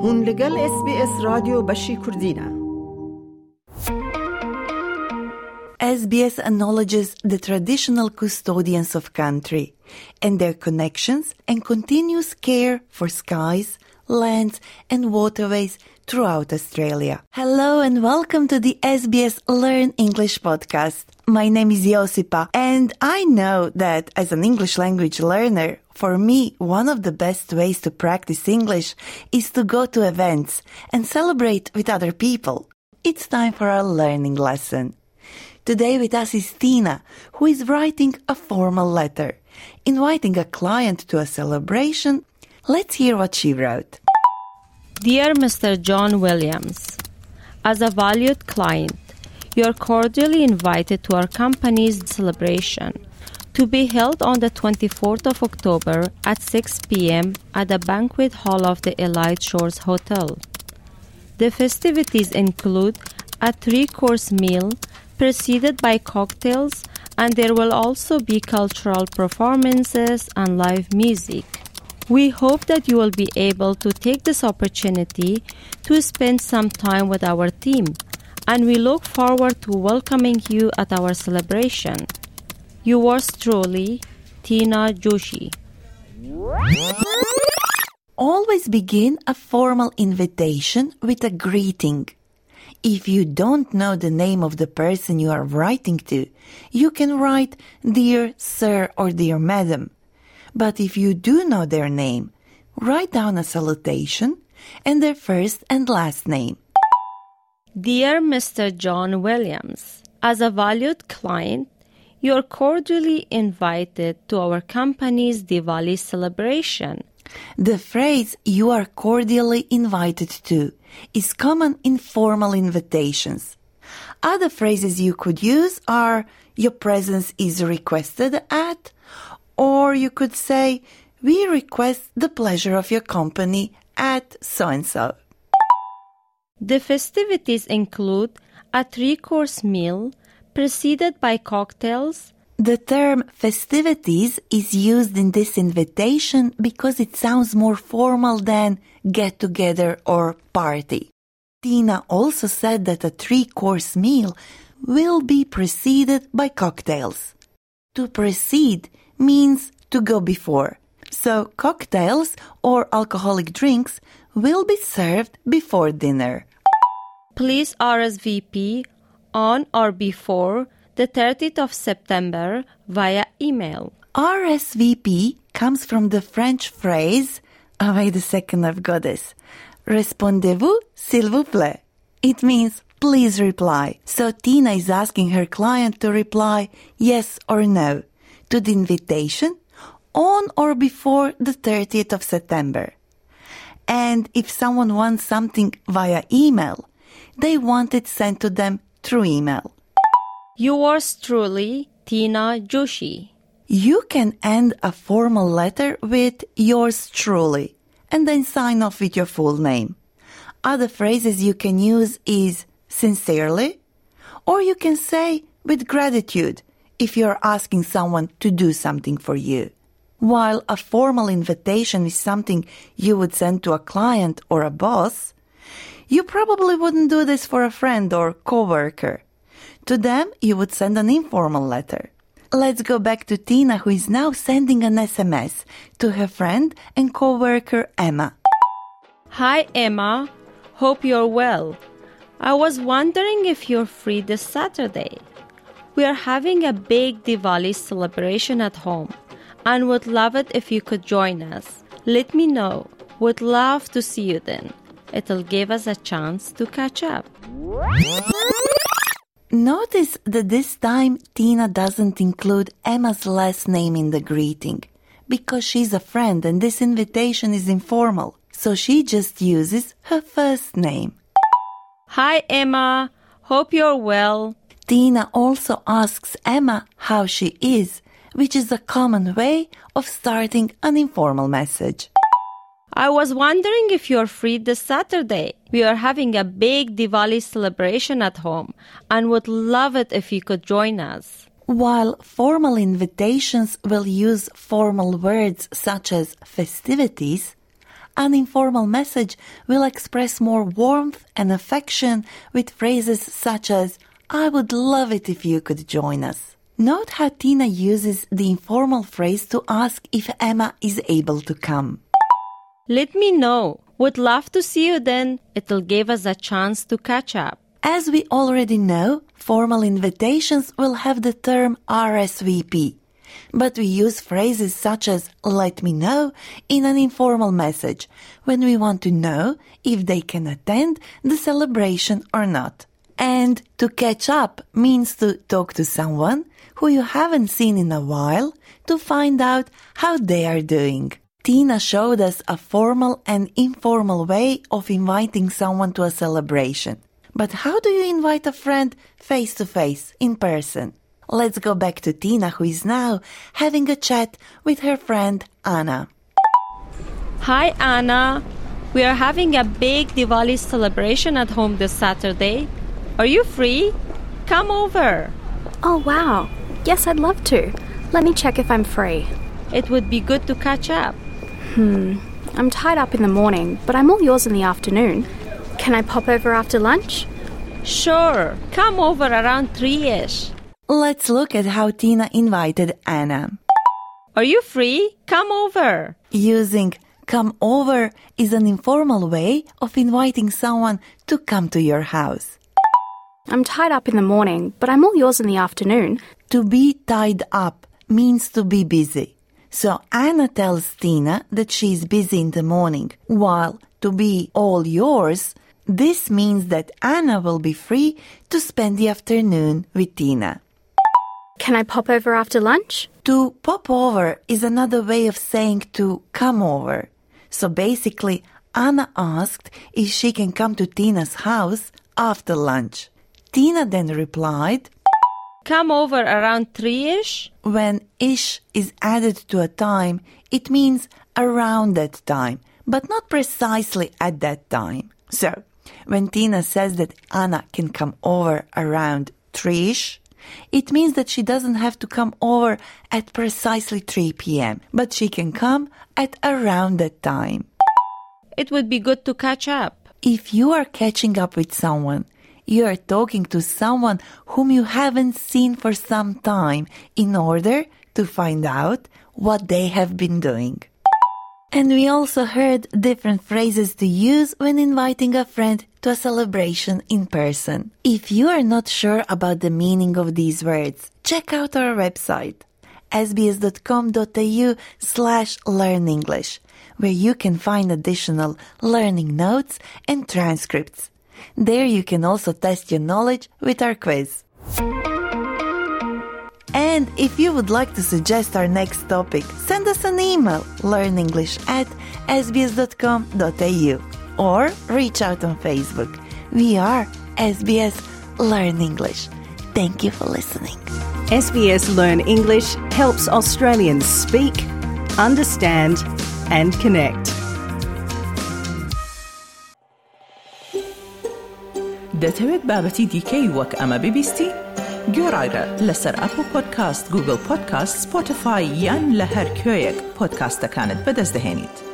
هون لگل SBS رادیو بشی کردینه. SBS acknowledges the traditional custodians of country and their connections and continuous care for skies, lands and waterways throughout Australia. Hello and welcome to the SBS Learn English podcast. My name is Josipa and I know that as an English language learner, for me, one of the best ways to practice English is to go to events and celebrate with other people. It's time for our learning lesson. Today with us is Tina, who is writing a formal letter, inviting a client to a celebration. Let's hear what she wrote. Dear Mr. John Williams, as a valued client, you are cordially invited to our company's celebration to be held on the 24th of October at 6 p.m. at the banquet hall of the Elite Shores Hotel. The festivities include a 3-course meal preceded by cocktails, and there will also be cultural performances and live music. We hope that you will be able to take this opportunity to spend some time with our team, and we look forward to welcoming you at our celebration. Yours truly, Tina Joshi. Always begin a formal invitation with a greeting. If you don't know the name of the person you are writing to, you can write Dear Sir or Dear Madam. But if you do know their name, write down a salutation and their first and last name. Dear Mr. John Williams, as a valued client, you are cordially invited to our company's Diwali celebration. The phrase "you are cordially invited to" is common in formal invitations. Other phrases you could use are "your presence is requested at," or you could say "we request the pleasure of your company at so-and-so." The festivities include a 3-course meal preceded by cocktails. The term festivities is used in this invitation because it sounds more formal than get-together or party. Tina also said that a 3-course meal will be preceded by cocktails. To precede means to go before, so cocktails or alcoholic drinks will be served before dinner. Please RSVP on or before the 30th of September via email. RSVP comes from the French phrase, wait a second, I've got this. Répondez-vous, s'il vous plaît. It means please reply. So Tina is asking her client to reply yes or no to the invitation on or before the 30th of September. And if someone wants something via email, they want it sent to them through email. Yours truly, Tina Joshi. You can end a formal letter with yours truly and then sign off with your full name. Other phrases you can use is sincerely, or you can say with gratitude if you're asking someone to do something for you. While a formal invitation is something you would send to a client or a boss, you probably wouldn't do this for a friend or coworker. To them, you would send an informal letter. Let's go back to Tina, who is now sending an SMS to her friend and co-worker Emma. Hi Emma, hope you're well. I was wondering if you're free this Saturday. We are having a big Diwali celebration at home and would love it if you could join us. Let me know. Would love to see you then. It'll give us a chance to catch up. Notice that this time Tina doesn't include Emma's last name in the greeting because she's a friend and this invitation is informal, so she just uses her first name. Hi Emma, hope you're well. Tina also asks Emma how she is, which is a common way of starting an informal message. I was wondering if you're free this Saturday. We are having a big Diwali celebration at home and would love it if you could join us. While formal invitations will use formal words such as festivities, an informal message will express more warmth and affection with phrases such as, I would love it if you could join us. Note how Tina uses the informal phrase to ask if Emma is able to come. Let me know. Would love to see you then. It'll give us a chance to catch up. As we already know, formal invitations will have the term RSVP. But we use phrases such as let me know in an informal message when we want to know if they can attend the celebration or not. And to catch up means to talk to someone who you haven't seen in a while to find out how they are doing. Tina showed us a formal and informal way of inviting someone to a celebration. But how do you invite a friend face-to-face, in person? Let's go back to Tina, who is now having a chat with her friend Anna. Hi, Anna. We are having a big Diwali celebration at home this Saturday. Are you free? Come over. Oh, wow. Yes, I'd love to. Let me check if I'm free. It would be good to catch up. I'm tied up in the morning, but I'm all yours in the afternoon. Can I pop over after lunch? Sure. Come over around 3-ish. Let's look at how Tina invited Anna. Are you free? Come over. Using come over is an informal way of inviting someone to come to your house. I'm tied up in the morning, but I'm all yours in the afternoon. To be tied up means to be busy. So Anna tells Tina that she's busy in the morning, while to be all yours, this means that Anna will be free to spend the afternoon with Tina. Can I pop over after lunch? To pop over is another way of saying to come over. So basically, Anna asked if she can come to Tina's house after lunch. Tina then replied, Come over around 3-ish. When ish is added to a time, it means around that time, but not precisely at that time. So, when Tina says that Anna can come over around 3-ish, it means that she doesn't have to come over at precisely 3 p.m., but she can come at around that time. It would be good to catch up. If you are catching up with someone, you are talking to someone whom you haven't seen for some time in order to find out what they have been doing. And we also heard different phrases to use when inviting a friend to a celebration in person. If you are not sure about the meaning of these words, check out our website, sbs.com.au/learnenglish, where you can find additional learning notes and transcripts. There you can also test your knowledge with our quiz. And if you would like to suggest our next topic, send us an email, learnenglish@sbs.com.au, or reach out on Facebook. We are SBS Learn English. Thank you for listening. SBS Learn English helps Australians speak, understand and connect. دەتەوێت بابەتی دیکەی وەک ئەمە ببیستی؟ گۆڕایرە لەسەر ئەپل پۆدکاست، گوگل پۆدکاست، سپۆتیفای یان لە هەر کوێیەک پۆدکاستەکانت بەدەست دەهێنیت.